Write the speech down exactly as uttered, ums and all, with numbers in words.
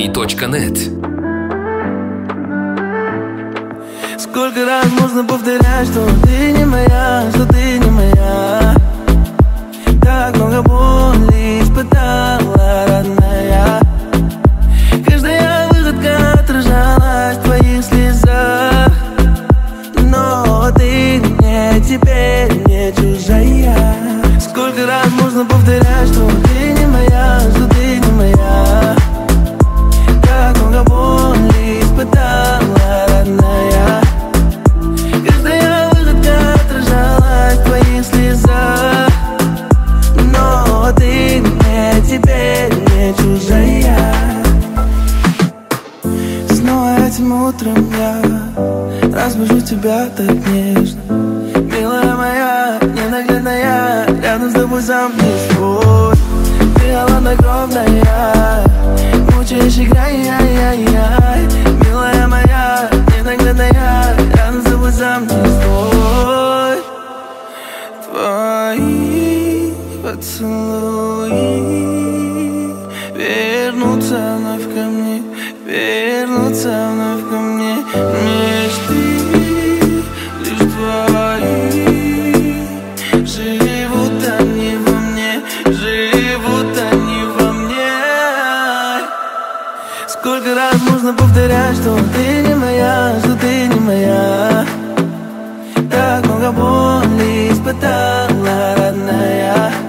би точка нет. Сколько раз можно повторять, что ты не моя, что ты не моя. Так много боли испытала, родная. Каждая выходка отражалась в твоих слезах. Но ты мне теперь не чужая. Сколько раз можно повторять, что ты не моя, что ты не моя. Так много боли испытала, родная. Каждая выходка отражалась в твоих слезах. Но ты мне теперь не чужая. Снова этим утром я разбужу тебя так нежно. Милая моя, ненаглядная, рядом с тобой сам не свой. Ты холоднокровная, мучаешь, играй, яй-яй-яй. Милая моя, ненаглядная, рядом с тобой сам не свой. Твои поцелуи вернутся вновь ко мне, вернутся вновь ко мне. Мечты лишь твои, живут они во мне, живут они во мне. Сколько раз можно повторять, что ты не моя, что ты не моя. Так много боли испытала, родная.